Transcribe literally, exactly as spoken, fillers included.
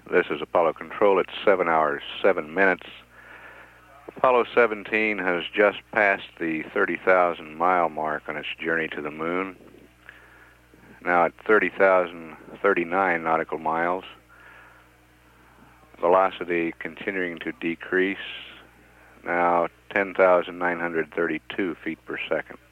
This is Apollo Control. It's seven hours, seven minutes. Apollo seventeen has just passed the thirty thousand mile mark on its journey to the moon. Now at thirty thousand thirty-nine nautical miles. Velocity continuing to decrease. Now ten thousand nine hundred thirty-two feet per second.